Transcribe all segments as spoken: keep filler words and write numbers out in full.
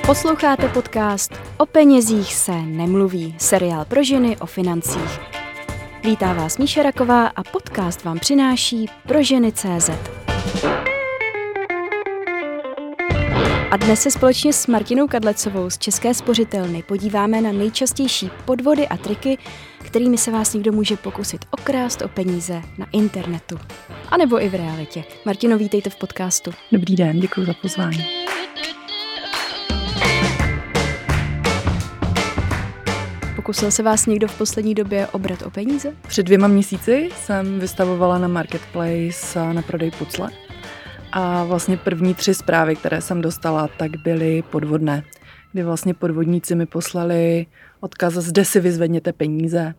Posloucháte podcast O penězích se nemluví, seriál pro ženy o financích. Vítá vás Míša Raková a podcast vám přináší Proženy tečka cé zet. A dnes se společně s Martinou Kadlecovou z České spořitelny podíváme na nejčastější podvody a triky, kterými se vás někdo může pokusit okrást o peníze na internetu. A nebo i v realitě. Martino, vítejte v podcastu. Dobrý den, děkuji za pozvání. Pokusil se vás někdo v poslední době obrat o peníze? Před dvěma měsíci jsem vystavovala na Marketplace na prodej pucle. A vlastně první tři zprávy, které jsem dostala, tak byly podvodné. Kdy vlastně podvodníci mi poslali odkaz, zde si vyzvedněte peníze.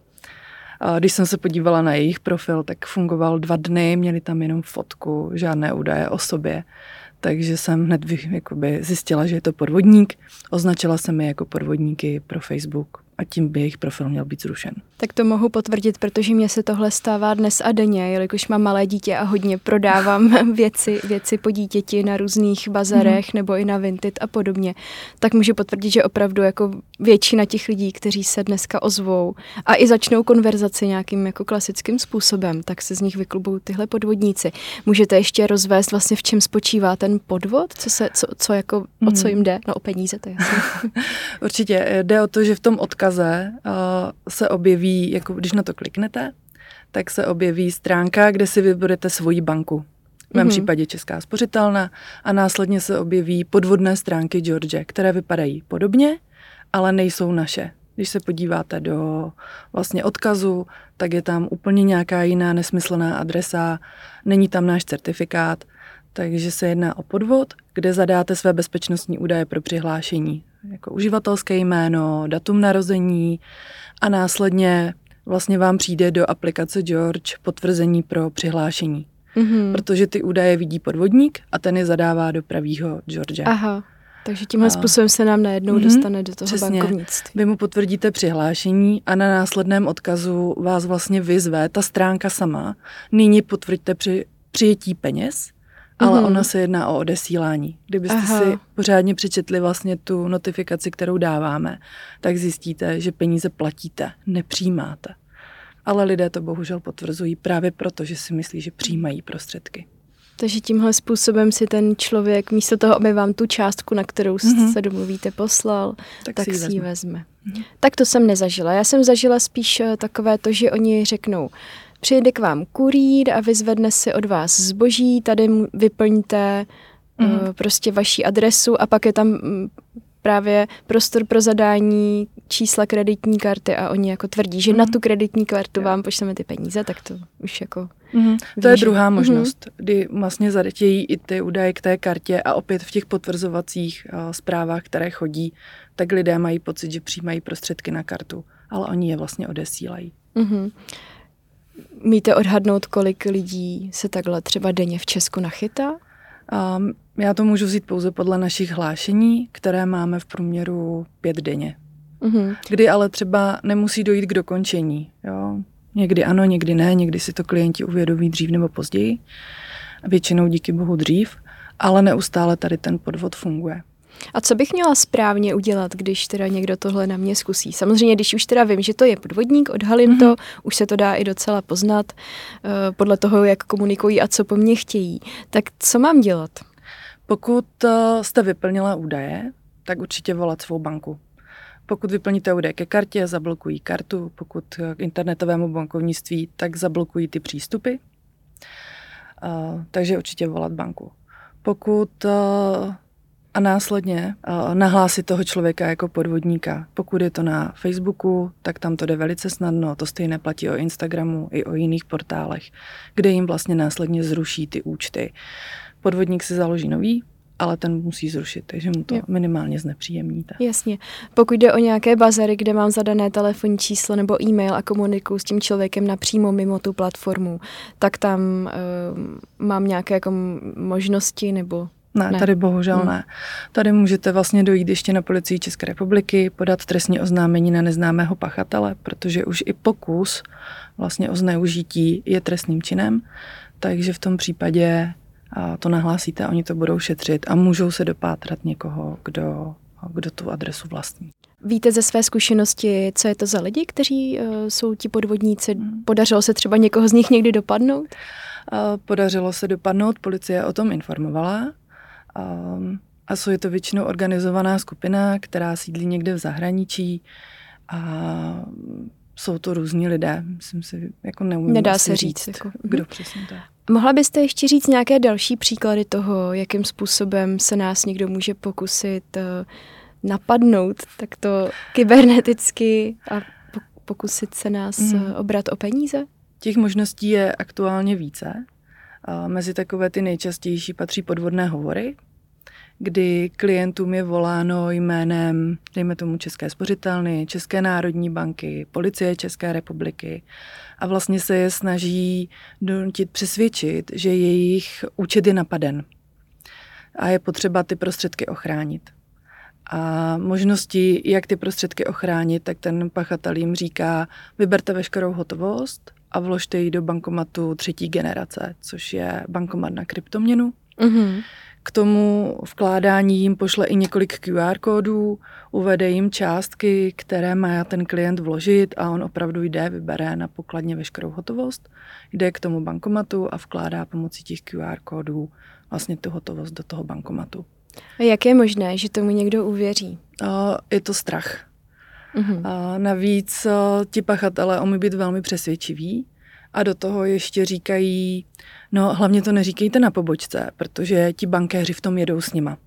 A když jsem se podívala na jejich profil, tak fungoval dva dny, měli tam jenom fotku, žádné údaje o sobě. Takže jsem hned jakoby zjistila, že je to podvodník. Označila jsem je jako podvodníky pro Facebook a tím by jejich profil měl být zrušen. Tak to mohu potvrdit, protože mně se tohle stává dnes a denně, jelikož mám malé dítě a hodně prodávám věci, věci po dítěti na různých bazarech mm. nebo i na Vinted a podobně. Tak můžu potvrdit, že opravdu jako většina těch lidí, kteří se dneska ozvou a i začnou konverzaci nějakým jako klasickým způsobem, tak se z nich vyklubou tyhle podvodníci. Můžete ještě rozvést vlastně, v čem spočívá ten podvod? Co se, co, co jako, mm. o co jim jde? No o peníze, to je jasné. Určitě. Jde o to, že v tom odkaze uh, se objeví, jako když na to kliknete, tak se objeví stránka, kde si vyberete svoji banku. V mém mm-hmm. případě Česká spořitelna a následně se objeví podvodné stránky George, které vypadají podobně, ale nejsou naše. Když se podíváte do vlastně odkazu, tak je tam úplně nějaká jiná nesmyslná adresa, není tam náš certifikát, takže se jedná o podvod, kde zadáte své bezpečnostní údaje pro přihlášení, jako uživatelské jméno, datum narození a následně vlastně vám přijde do aplikace George potvrzení pro přihlášení. Mm-hmm. Protože ty údaje vidí podvodník a ten je zadává do pravýho George. Aha, takže tímhle a... způsobem se nám najednou mm-hmm. dostane do toho Přesně. bankovnictví. Vy mu potvrdíte přihlášení a na následném odkazu vás vlastně vyzve ta stránka sama. Nyní potvrďte při přijetí peněz, ale mm-hmm. ona se jedná o odesílání. Kdybyste Aha. si pořádně přečetli vlastně tu notifikaci, kterou dáváme, tak zjistíte, že peníze platíte, nepřijímáte. Ale lidé to bohužel potvrzují právě proto, že si myslí, že přijímají prostředky. Takže tímhle způsobem si ten člověk, místo toho, aby vám tu částku, na kterou mm-hmm. se domluvíte, poslal, tak, tak si ji vezme. vezme. Mm-hmm. Tak to jsem nezažila. Já jsem zažila spíš takové to, že oni řeknou, přijde k vám kurýr a vyzvedne si od vás zboží, tady vyplňte mm. uh, prostě vaši adresu a pak je tam um, právě prostor pro zadání čísla kreditní karty a oni jako tvrdí, že mm. na tu kreditní kartu vám pošleme ty peníze, tak to už jako... Mm. To je druhá možnost, mm. kdy vlastně zadetějí i ty údaje k té kartě a opět v těch potvrzovacích uh, zprávách, které chodí, tak lidé mají pocit, že přijímají prostředky na kartu, ale oni je vlastně odesílají. Mm. Umíte odhadnout, kolik lidí se takhle třeba denně v Česku nachytá? Um, já to můžu vzít pouze podle našich hlášení, které máme v průměru pět denně. Mm-hmm. Kdy ale třeba nemusí dojít k dokončení. Jo? Někdy ano, někdy ne, někdy si to klienti uvědomí dřív nebo později. Většinou díky bohu dřív, ale neustále tady ten podvod funguje. A co bych měla správně udělat, když teda někdo tohle na mě zkusí? Samozřejmě, když už teda vím, že to je podvodník, odhalím mm-hmm. to, už se to dá i docela poznat uh, podle toho, jak komunikují a co po mně chtějí. Tak co mám dělat? Pokud uh, jste vyplnila údaje, tak určitě volat svou banku. Pokud vyplníte údaje ke kartě, zablokují kartu. Pokud k internetovému bankovnictví, tak zablokují ty přístupy. Uh, takže určitě volat banku. Pokud... Uh, A následně uh, nahlásit toho člověka jako podvodníka. Pokud je to na Facebooku, tak tam to jde velice snadno. To stejné platí o Instagramu i o jiných portálech, kde jim vlastně následně zruší ty účty. Podvodník si založí nový, ale ten musí zrušit, takže mu to jo. minimálně znepříjemníte. Jasně. Pokud jde o nějaké bazary, kde mám zadané telefonní číslo nebo e-mail a komunikuju s tím člověkem napřímo mimo tu platformu, tak tam uh, mám nějaké jako možnosti nebo... Ne, ne, tady bohužel hmm. ne. Tady můžete vlastně dojít ještě na policii České republiky, podat trestní oznámení na neznámého pachatele, protože už i pokus vlastně o zneužití je trestným činem, takže v tom případě to nahlásíte, oni to budou šetřit a můžou se dopátrat někoho, kdo kdo tu adresu vlastní. Víte ze své zkušenosti, co je to za lidi, kteří uh, jsou ti podvodníci? Podařilo se třeba někoho z nich někdy dopadnout? Uh, podařilo se dopadnout, policie o tom informovala. Um, a jsou je to většinou organizovaná skupina, která sídlí někde v zahraničí a jsou to různí lidé. Myslím si, jako neumím Nedá se říct, říct jako, kdo přesně to je. Mohla byste ještě říct nějaké další příklady toho, jakým způsobem se nás někdo může pokusit uh, napadnout takto kyberneticky a pokusit se nás mm. obrat o peníze? Těch možností je aktuálně více. A mezi takové ty nejčastější patří podvodné hovory, kdy klientům je voláno jménem, dejme tomu České spořitelny, České národní banky, Policie České republiky a vlastně se je snaží donutit přesvědčit, že jejich účet je napaden a je potřeba ty prostředky ochránit. A možnosti, jak ty prostředky ochránit, tak ten pachatel jim říká, vyberte veškerou hotovost a vložte ji do bankomatu třetí generace, což je bankomat na kryptoměnu. Mm-hmm. K tomu vkládání jim pošle i několik Q R kódů, uvede jim částky, které má ten klient vložit a on opravdu jde, vybere na pokladně veškerou hotovost, jde k tomu bankomatu a vkládá pomocí těch Q R kódů vlastně tu hotovost do toho bankomatu. A jak je možné, že tomu někdo uvěří? Je to strach. Mm-hmm. A navíc ti pachatelé umí být velmi přesvědčiví a do toho ještě říkají, no hlavně to neříkejte na pobočce, protože ti bankéři v tom jedou s nima.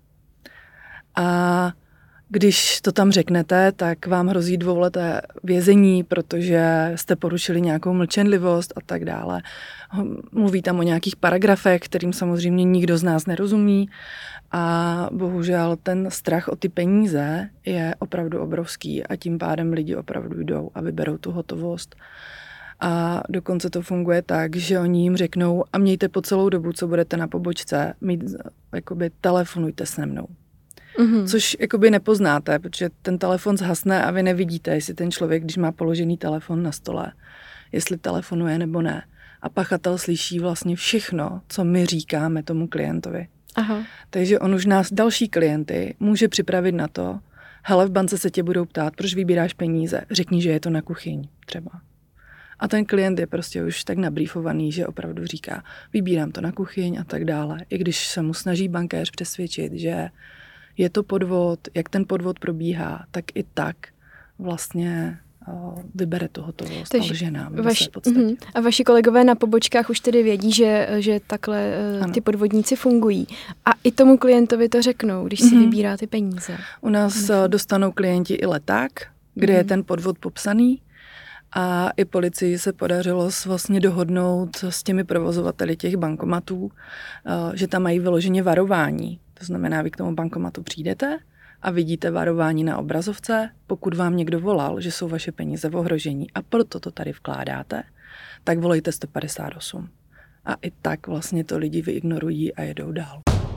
A když to tam řeknete, tak vám hrozí dvouleté vězení, protože jste porušili nějakou mlčenlivost a tak dále. Mluví tam o nějakých paragrafech, kterým samozřejmě nikdo z nás nerozumí. A bohužel ten strach o ty peníze je opravdu obrovský a tím pádem lidi opravdu jdou a vyberou tu hotovost. A dokonce to funguje tak, že oni jim řeknou a mějte po celou dobu, co budete na pobočce, mít, jakoby telefonujte se mnou. Mm-hmm. Což jakoby nepoznáte, protože ten telefon zhasne a vy nevidíte, jestli ten člověk, když má položený telefon na stole, jestli telefonuje nebo ne. A pachatel slyší vlastně všechno, co my říkáme tomu klientovi. Aha. Takže on už nás, další klienty, může připravit na to, hele, v bance se tě budou ptát, proč vybíráš peníze, řekni, že je to na kuchyň třeba. A ten klient je prostě už tak nabrýfovaný, že opravdu říká, vybírám to na kuchyň a tak dále. I když se mu snaží bankéř přesvědčit, že je to podvod, jak ten podvod probíhá, tak i tak vlastně vybere tu hotovost a lže nám. Vaš, uh-huh. A vaši kolegové na pobočkách už tedy vědí, že, že takhle ano. ty podvodníci fungují. A i tomu klientovi to řeknou, když si uh-huh. vybírá ty peníze. U nás uh-huh. dostanou klienti i leták, kde uh-huh. je ten podvod popsaný. A i policii se podařilo vlastně dohodnout s těmi provozovateli těch bankomatů, že tam mají vyloženě varování. To znamená, vy k tomu bankomatu přijdete a vidíte varování na obrazovce, pokud vám někdo volal, že jsou vaše peníze v ohrožení a proto to tady vkládáte, tak volejte sto padesát osm. A i tak vlastně to lidi vyignorují a jedou dál.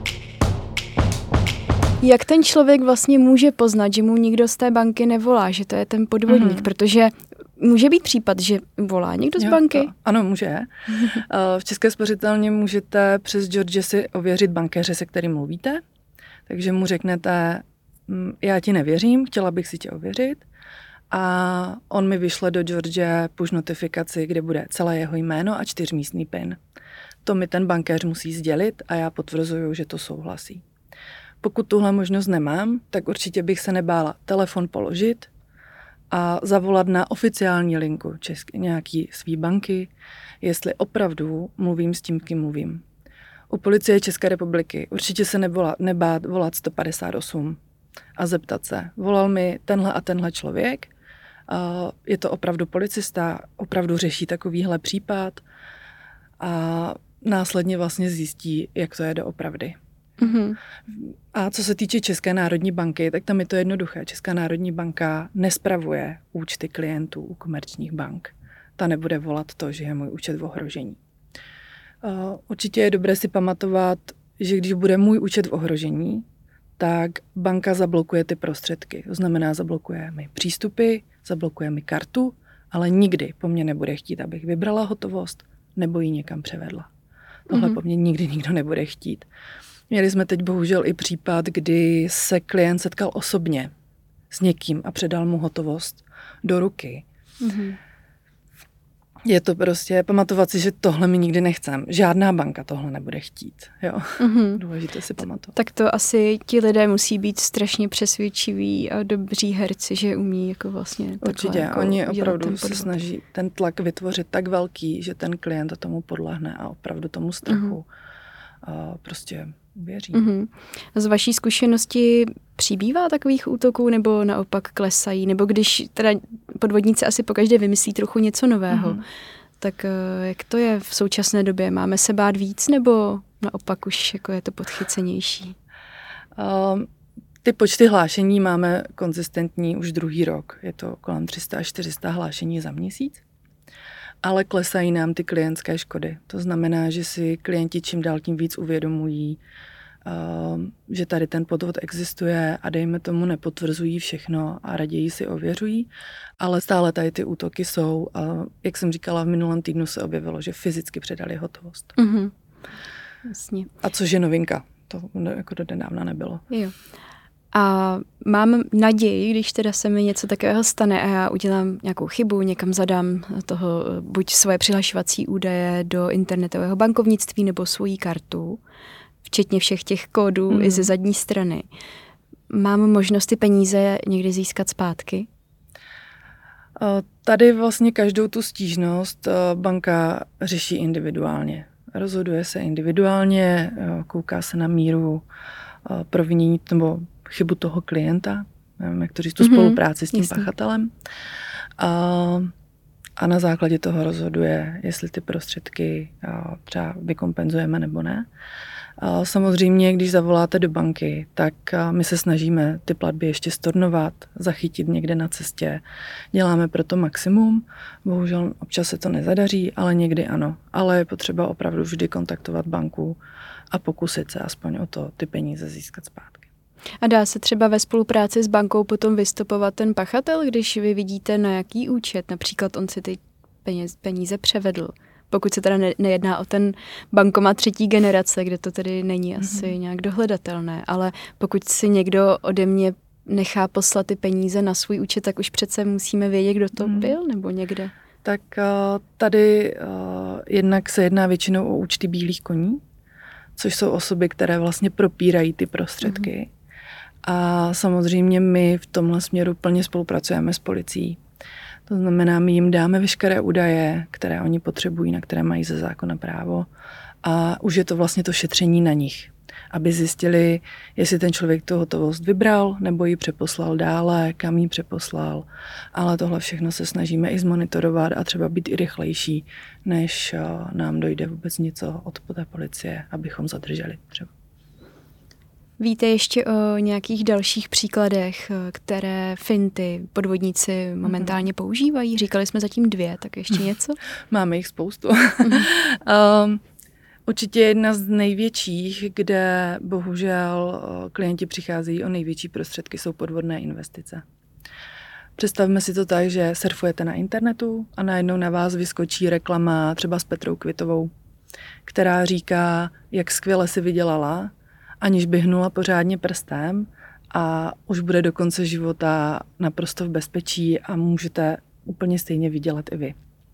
Jak ten člověk vlastně může poznat, že mu nikdo z té banky nevolá, že to je ten podvodník, mm-hmm. protože může být případ, že volá někdo z jo, banky? To, ano, může. V České spořitelně můžete přes George si ověřit bankéře, se kterým mluvíte, takže mu řeknete, já ti nevěřím, chtěla bych si tě ověřit a on mi vyšle do George push notifikaci, kde bude celé jeho jméno a čtyřmístný PIN. To mi ten bankéř musí sdělit a já potvrzuju, že to souhlasí. Pokud tuhle možnost nemám, tak určitě bych se nebála telefon položit a zavolat na oficiální linku české, nějaký svý banky, jestli opravdu mluvím s tím, kým mluvím. U Policie České republiky určitě se nebola, nebát volat sto padesát osm a zeptat se, volal mi tenhle a tenhle člověk, je to opravdu policista, opravdu řeší takovýhle případ a následně vlastně zjistí, jak to je doopravdy. Mm-hmm. A co se týče České národní banky, tak tam je to jednoduché. Česká národní banka nespravuje účty klientů u komerčních bank. Ta nebude volat to, že je můj účet v ohrožení. Určitě je dobré si pamatovat, že když bude můj účet v ohrožení, tak banka zablokuje ty prostředky. To znamená, zablokuje mi přístupy, zablokuje mi kartu, ale nikdy po mně nebude chtít, abych vybrala hotovost nebo ji někam převedla. Tohle mm-hmm. po mně nikdy nikdo nebude chtít. Měli jsme teď bohužel i případ, kdy se klient setkal osobně s někým a předal mu hotovost do ruky. Mm-hmm. Je to prostě pamatovat si, že tohle mi nikdy nechcem. Žádná banka tohle nebude chtít. Jo? Mm-hmm. Důležité si pamatovat. Tak to asi ti lidé musí být strašně přesvědčiví a dobří herci, že umí jako vlastně určitě, jako oni opravdu se snaží ten tlak vytvořit tak velký, že ten klient tomu podlehne a opravdu tomu strachu mm-hmm. a prostě uvěří. Mm-hmm. Z vaší zkušenosti přibývá takových útoků nebo naopak klesají? Nebo když teda podvodníci asi pokaždé vymyslí trochu něco nového, mm-hmm. tak jak to je v současné době? Máme se bát víc nebo naopak už jako je to podchycenější? Um, ty počty hlášení máme konzistentní už druhý rok. Je to kolem tři sta až čtyři sta hlášení za měsíc. Ale klesají nám ty klientské škody. To znamená, že si klienti čím dál tím víc uvědomují, uh, že tady ten podvod existuje a dejme tomu nepotvrzují všechno a raději si ověřují, ale stále tady ty útoky jsou a jak jsem říkala, v minulém týdnu se objevilo, že fyzicky předali hotovost. Mm-hmm. Jasně. A což je novinka. To jako do nedávna nebylo. Jo. A mám naději, když teda se mi něco takového stane a já udělám nějakou chybu, někam zadám toho, buď svoje přihlašovací údaje do internetového bankovnictví nebo svoji kartu, včetně všech těch kódů mm. i ze zadní strany. Mám možnost ty peníze někdy získat zpátky? Tady vlastně každou tu stížnost banka řeší individuálně. Rozhoduje se individuálně, kouká se na míru provinění nebo chybu toho klienta, nevím, jak to říct, tu mm-hmm. spolupráci s tím Jasně. pachatelem. A, a na základě toho rozhoduje, jestli ty prostředky a, třeba vykompenzujeme nebo ne. A samozřejmě, když zavoláte do banky, tak a, my se snažíme ty platby ještě stornovat, zachytit někde na cestě. Děláme pro to maximum. Bohužel občas se to nezadaří, ale někdy ano. Ale je potřeba opravdu vždy kontaktovat banku a pokusit se aspoň o to ty peníze získat zpátky. A dá se třeba ve spolupráci s bankou potom vystopovat ten pachatel, když vy vidíte, na jaký účet, například on si ty peníze, peníze převedl. Pokud se teda ne, nejedná o ten bankomat třetí generace, kde to tedy není asi mm-hmm. nějak dohledatelné, ale pokud si někdo ode mě nechá poslat ty peníze na svůj účet, tak už přece musíme vědět, kdo to mm. byl nebo někde. Tak uh, tady uh, jednak se jedná většinou o účty bílých koní, což jsou osoby, které vlastně propírají ty prostředky. Mm. A samozřejmě my v tomhle směru plně spolupracujeme s policií. To znamená, my jim dáme veškeré údaje, které oni potřebují, na které mají ze zákona právo. A už je to vlastně to šetření na nich, aby zjistili, jestli ten člověk tu hotovost vybral, nebo ji přeposlal dále, kam ji přeposlal. Ale tohle všechno se snažíme i zmonitorovat a třeba být i rychlejší, než nám dojde vůbec něco od té policie, abychom zadrželi třeba. Víte ještě o nějakých dalších příkladech, které finty podvodníci momentálně mm-hmm. používají? Říkali jsme zatím dvě, tak ještě něco? Máme jich spoustu. Mm-hmm. um, určitě jedna z největších, kde bohužel klienti přicházejí o největší prostředky, jsou podvodné investice. Představme si to tak, že surfujete na internetu a najednou na vás vyskočí reklama třeba s Petrou Kvitovou, která říká, jak skvěle si vydělala, aniž by hnula pořádně prstem a už bude do konce života naprosto v bezpečí a můžete úplně stejně vydělat i vy.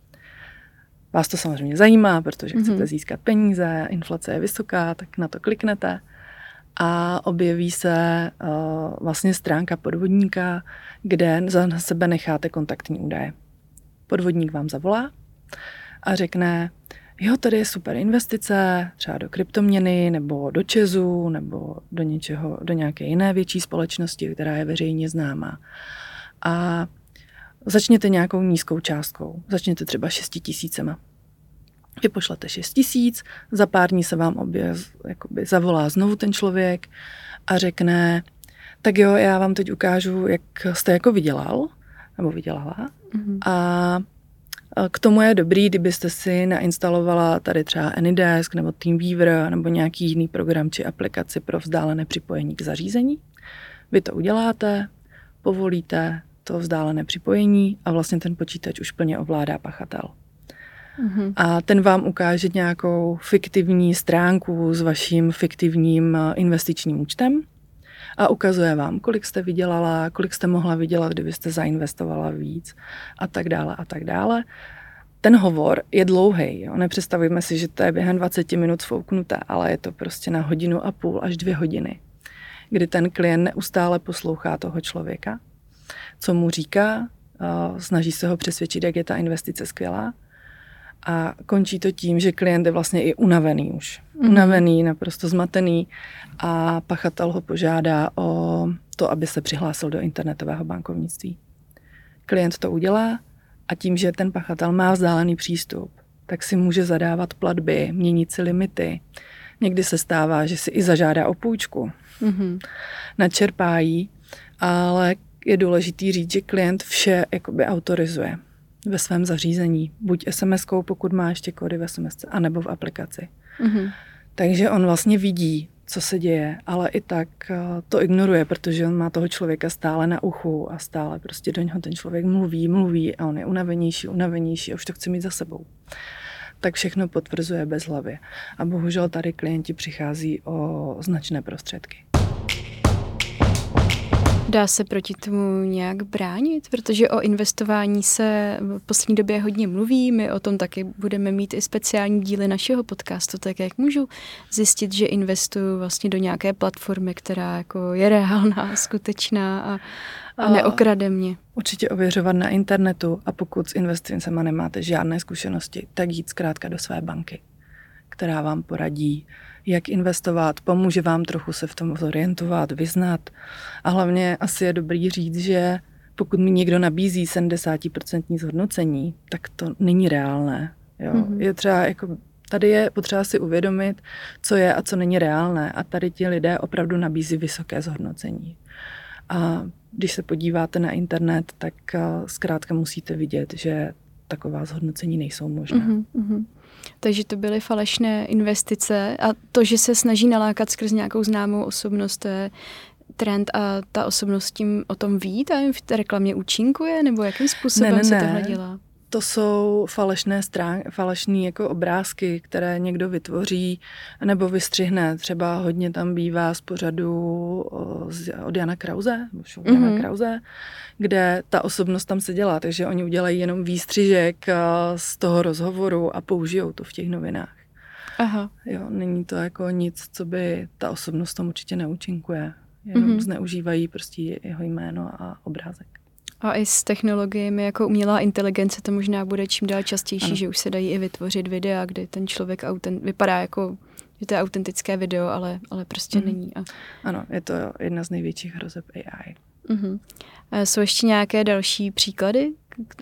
Vás to samozřejmě zajímá, protože mm-hmm. chcete získat peníze, inflace je vysoká, tak na to kliknete a objeví se uh, vlastně stránka podvodníka, kde za sebe necháte kontaktní údaje. Podvodník vám zavolá a řekne, jo, tady je super investice, třeba do kryptoměny, nebo do Česu, nebo do něčeho, do nějaké jiné větší společnosti, která je veřejně známá. A začněte nějakou nízkou částkou. Začněte třeba šesti tisícema. Vy pošlete šest tisíc, za pár dní se vám obě, jakoby zavolá znovu ten člověk a řekne, tak jo, já vám teď ukážu, jak jste jako vydělal, nebo vydělala. Mm-hmm. A k tomu je dobrý, kdybyste si nainstalovala tady třeba AnyDesk nebo TeamViewer nebo nějaký jiný program či aplikaci pro vzdálené připojení k zařízení. Vy to uděláte, povolíte to vzdálené připojení a vlastně ten počítač už plně ovládá pachatel. Mm-hmm. A ten vám ukáže nějakou fiktivní stránku s vaším fiktivním investičním účtem a ukazuje vám, kolik jste vydělala, kolik jste mohla vydělat, kdybyste zainvestovala víc a tak dále a tak dále. Ten hovor je dlouhý. Jo? Nepředstavujeme si, že to je během dvacet minut sfouknuté, ale je to prostě na hodinu a půl až dvě hodiny, kdy ten klient neustále poslouchá toho člověka, co mu říká, snaží se ho přesvědčit, jak je ta investice skvělá a končí to tím, že klient je vlastně i unavený už. Mm-hmm. Unavený, naprosto zmatený a pachatel ho požádá o to, aby se přihlásil do internetového bankovnictví. Klient to udělá a tím, že ten pachatel má vzdálený přístup, tak si může zadávat platby, měnit si limity. Někdy se stává, že si i zažádá o půjčku. Mm-hmm. Načerpá jí, ale je důležitý říct, že klient vše jakoby autorizuje ve svém zařízení. Buď es em eskou, pokud má ještě kódy v es em esce, anebo v aplikaci. Mm-hmm. Takže on vlastně vidí, co se děje, ale i tak to ignoruje, protože on má toho člověka stále na uchu a stále prostě do něho ten člověk mluví, mluví a on je unavenější, unavenější a už to chce mít za sebou. Tak všechno potvrzuje bezhlavě. A bohužel tady klienti přichází o značné prostředky. Dá se proti tomu nějak bránit? Protože o investování se v poslední době hodně mluví, my o tom taky budeme mít i speciální díly našeho podcastu, tak jak můžu zjistit, že investuju vlastně do nějaké platformy, která jako je reálná, skutečná a, a neokrade mě. Určitě ověřovat na internetu a pokud s investicemi nemáte žádné zkušenosti, tak jít zkrátka do své banky, která vám poradí, jak investovat, pomůže vám trochu se v tom zorientovat, vyznat. A hlavně asi je dobrý říct, že pokud mi někdo nabízí sedmdesát procent zhodnocení, tak to není reálné. Jo? Mm-hmm. Je třeba, jako, tady je potřeba si uvědomit, co je a co není reálné. A tady ti lidé opravdu nabízí vysoké zhodnocení. A když se podíváte na internet, tak zkrátka musíte vidět, že taková zhodnocení nejsou možná. Mm-hmm. Takže to byly falešné investice a to, že se snaží nalákat skrz nějakou známou osobnost, to je trend a ta osobnost tím o tom ví, ta v té reklamě účinkuje, nebo jakým způsobem ne, ne, se tohle dělá? To jsou falešné stránky, falešné jako obrázky, které někdo vytvoří nebo vystřihne. Třeba hodně tam bývá z pořadu od Jana Krause, mm-hmm. Jana Krause, kde ta osobnost tam seděla, takže oni udělají jenom výstřižek z toho rozhovoru a použijou to v těch novinách. Aha. Jo, není to jako nic, co by ta osobnost tam určitě neúčinkuje. Jenom mm-hmm. zneužívají prostě jeho jméno a obrázek. A i s technologiemi jako umělá inteligence to možná bude čím dál častější, ano. Že už se dají i vytvořit videa, kdy ten člověk autent, vypadá jako, že to je autentické video, ale, ale prostě mm. není. A... Ano, je to jedna z největších hrozeb á í. Mm-hmm. A jsou ještě nějaké další příklady?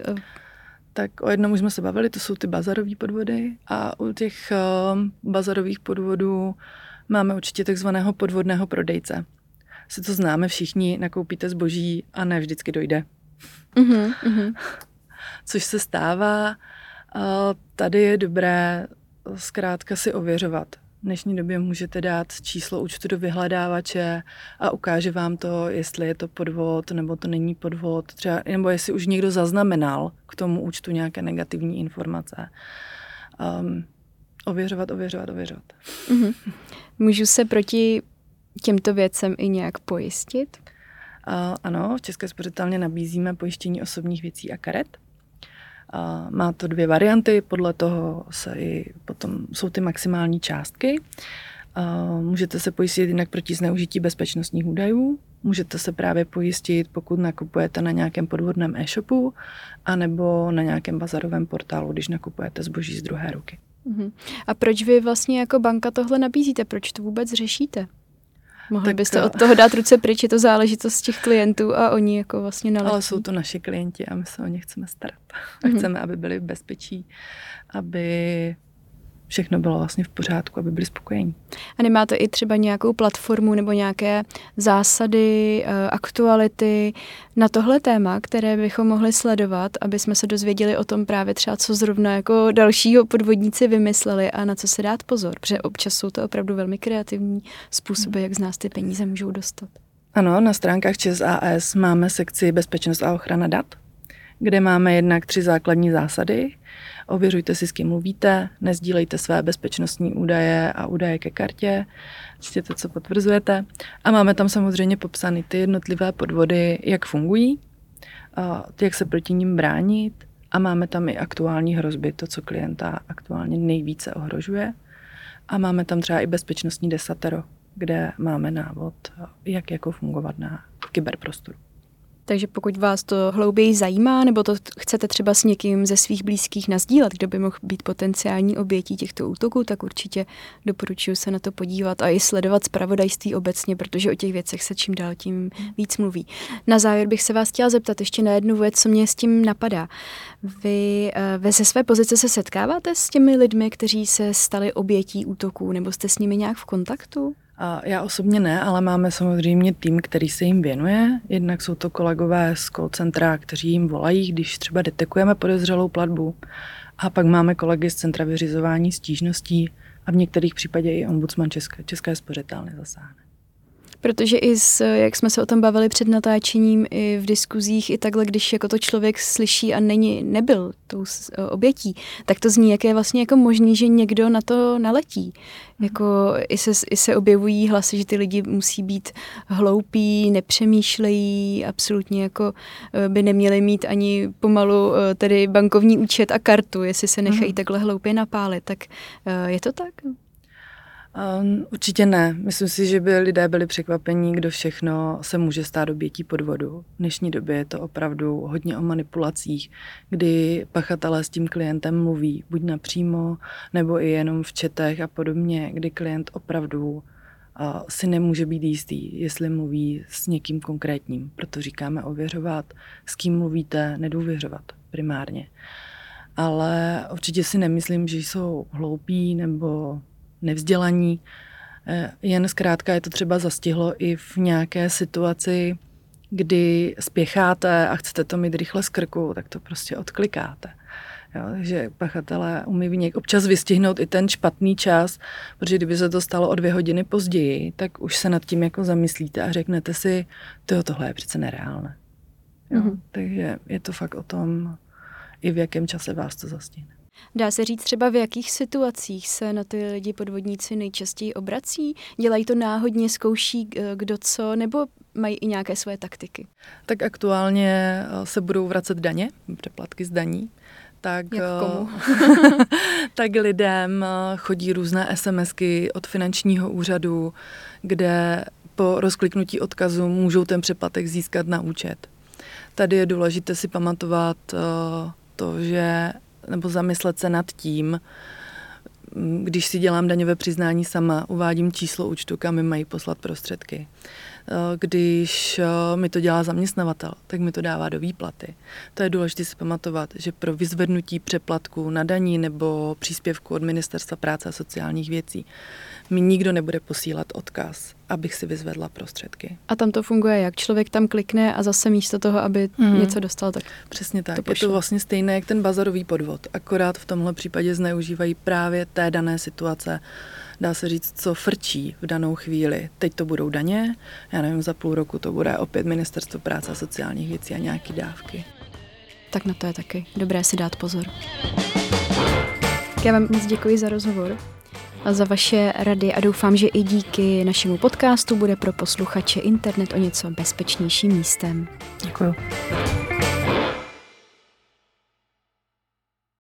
Tak o jednom už jsme se bavili, to jsou ty bazarové podvody a u těch uh, bazarových podvodů máme určitě takzvaného podvodného prodejce. Si to známe všichni, nakoupíte zboží a ne vždycky dojde. Mm-hmm, mm-hmm. Což se stává. Tady je dobré zkrátka si ověřovat. V dnešní době můžete dát číslo účtu do vyhledávače a ukáže vám to, jestli je to podvod nebo to není podvod, třeba, nebo jestli už někdo zaznamenal k tomu účtu nějaké negativní informace. Um, ověřovat, ověřovat, ověřovat. Mm-hmm. Můžu se proti těmto věcem i nějak pojistit? Uh, ano, v České spořitelně nabízíme pojištění osobních věcí a karet. Uh, má to dvě varianty, podle toho se i potom jsou ty maximální částky. Uh, můžete se pojistit jinak proti zneužití bezpečnostních údajů, můžete se právě pojistit, pokud nakupujete na nějakém podvodném e-shopu, anebo na nějakém bazarovém portálu, když nakupujete zboží z druhé ruky. Uh-huh. A proč vy vlastně jako banka tohle nabízíte? Proč to vůbec řešíte? Mohli tak, byste od toho dát ruce pryč, je to záležitost těch klientů a oni jako vlastně naletí. Ale jsou to naši klienti a my se o ně chceme starat. A mm-hmm. chceme, aby byli v bezpečí, aby všechno bylo vlastně v pořádku, aby byli spokojení. A nemáte i třeba nějakou platformu nebo nějaké zásady, aktuality na tohle téma, které bychom mohli sledovat, aby jsme se dozvěděli o tom právě třeba, co zrovna jako dalšího podvodníci vymysleli a na co se dát pozor, protože občas jsou to opravdu velmi kreativní způsoby, jak z nás ty peníze můžou dostat. Ano, na stránkách ČSAS máme sekci Bezpečnost a ochrana dat, kde máme jednak tři základní zásady. Ověřujte si, s kým mluvíte, nezdílejte své bezpečnostní údaje a údaje ke kartě, čtěte, co potvrzujete. A máme tam samozřejmě popsány ty jednotlivé podvody, jak fungují, jak se proti nim bránit, a máme tam i aktuální hrozby, to, co klienta aktuálně nejvíce ohrožuje. A máme tam třeba i bezpečnostní desatero, kde máme návod, jak jako fungovat na kyberprostoru. Takže pokud vás to hlouběji zajímá, nebo to chcete třeba s někým ze svých blízkých nasdílet, kdo by mohl být potenciální obětí těchto útoků, tak určitě doporučuji se na to podívat a i sledovat zpravodajství obecně, protože o těch věcech se čím dál tím víc mluví. Na závěr bych se vás chtěla zeptat ještě na jednu věc, co mě s tím napadá. Vy, vy ze své pozice se setkáváte s těmi lidmi, kteří se stali obětí útoků, nebo jste s nimi nějak v kontaktu? Já osobně ne, ale máme samozřejmě tým, který se jim věnuje. Jednak jsou to kolegové z call centra, kteří jim volají, když třeba detekujeme podezřelou platbu. A pak máme kolegy z Centra vyřizování stížností a v některých případech i ombudsman České, České spořitelny zasáhne. Protože i s, jak jsme se o tom bavili před natáčením, i v diskuzích, i takhle, když jako to člověk slyší a není, nebyl tou obětí, tak to zní, jak je vlastně jako možný, že někdo na to naletí. Jako i se, i se objevují hlasy, že ty lidi musí být hloupí, nepřemýšlejí, absolutně jako by neměli mít ani pomalu tedy bankovní účet a kartu, jestli se nechají mm. takhle hloupě napálit. Tak je to tak? Um, určitě ne. Myslím si, že by lidé byli překvapení, kdo všechno se může stát obětí podvodu. V dnešní době je to opravdu hodně o manipulacích, kdy pachatelé s tím klientem mluví, buď napřímo, nebo i jenom v chatech a podobně, kdy klient opravdu uh, si nemůže být jistý, jestli mluví s někým konkrétním. Proto říkáme ověřovat, s kým mluvíte, nedůvěřovat primárně. Ale určitě si nemyslím, že jsou hloupí nebo nevzdělaní, jen zkrátka je to třeba zastihlo i v nějaké situaci, kdy spěcháte a chcete to mít rychle z krku, tak to prostě odklikáte. Jo, takže pachatelé umí občas vystihnout i ten špatný čas, protože kdyby se to stalo o dvě hodiny později, tak už se nad tím jako zamyslíte a řeknete si, to tohle je přece nereálné. Jo, mm-hmm. Takže je to fakt o tom, i v jakém čase vás to zastihne. Dá se říct třeba, v jakých situacích se na ty lidi podvodníci nejčastěji obrací? Dělají to náhodně, zkouší kdo co, nebo mají i nějaké svoje taktiky? Tak aktuálně se budou vracet daně, přeplatky z daní. Tak, Jak komu? tak lidem chodí různé SMSky od finančního úřadu, kde po rozkliknutí odkazu můžou ten přeplatek získat na účet. Tady je důležité si pamatovat to, že nebo zamyslet se nad tím, když si dělám daňové přiznání sama, uvádím číslo účtu, kam mi mají poslat prostředky. Když mi to dělá zaměstnavatel, tak mi to dává do výplaty. To je důležité si pamatovat, že pro vyzvednutí přeplatku na daní nebo příspěvku od Ministerstva práce a sociálních věcí mi nikdo nebude posílat odkaz, abych si vyzvedla prostředky. A tam to funguje jak? Člověk tam klikne a zase místo toho, aby mm. něco dostal, tak přesně tak. To je to vlastně stejné jak ten bazarový podvod. Akorát v tomhle případě zneužívají právě té dané situace. Dá se říct, co frčí v danou chvíli. Teď to budou daně, já nevím, za půl roku to bude opět Ministerstvo práce a sociálních věcí a nějaké dávky. Tak na to je taky dobré si dát pozor. Já vám moc děkuji za rozhovor a za vaše rady a doufám, že i díky našemu podcastu bude pro posluchače internet o něco bezpečnějším místem. Děkuji.